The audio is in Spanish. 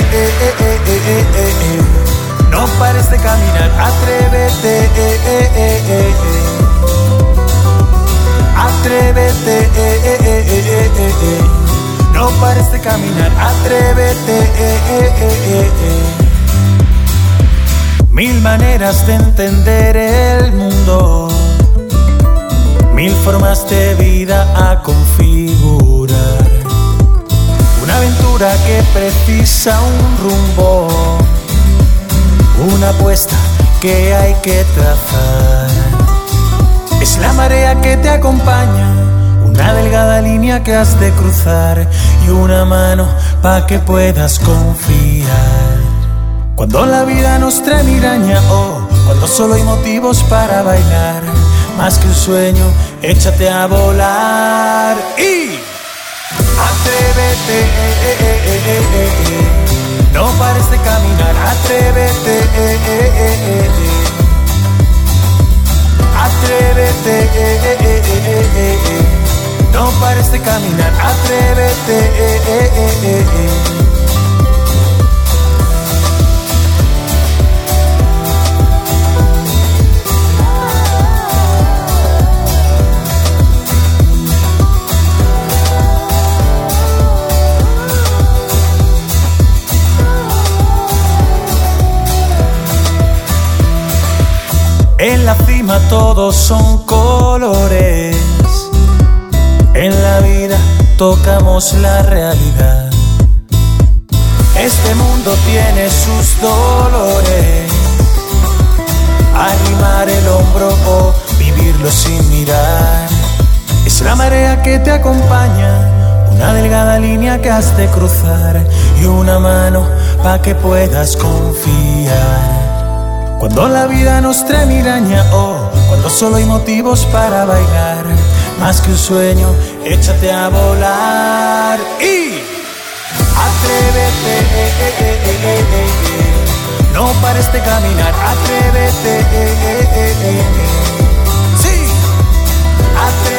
No pares de caminar, atrévete, atrévete, no pares de caminar, atrévete. Mil maneras de entender el mundo, mil formas de vida a configurar. Una aventura que precisa un rumbo, una apuesta que hay que trazar. Es la marea que te acompaña, una delgada línea que has de cruzar y una mano pa' que puedas confiar. Cuando la vida nos trae miraña, cuando solo hay motivos para bailar, más que un sueño, échate a volar y atrévete, no pares de caminar, atrévete, atrévete, no pares de caminar, atrévete. En la cima todos son colores, en la vida tocamos la realidad. Este mundo tiene sus dolores, arrimar el hombro o vivirlo sin mirar. Es la marea que te acompaña, una delgada línea que has de cruzar y una mano pa' que puedas confiar. Cuando la vida nos trae miraña, cuando solo hay motivos para bailar, más que un sueño, échate a volar y atrévete, no pares de caminar, atrévete, sí, atrévete.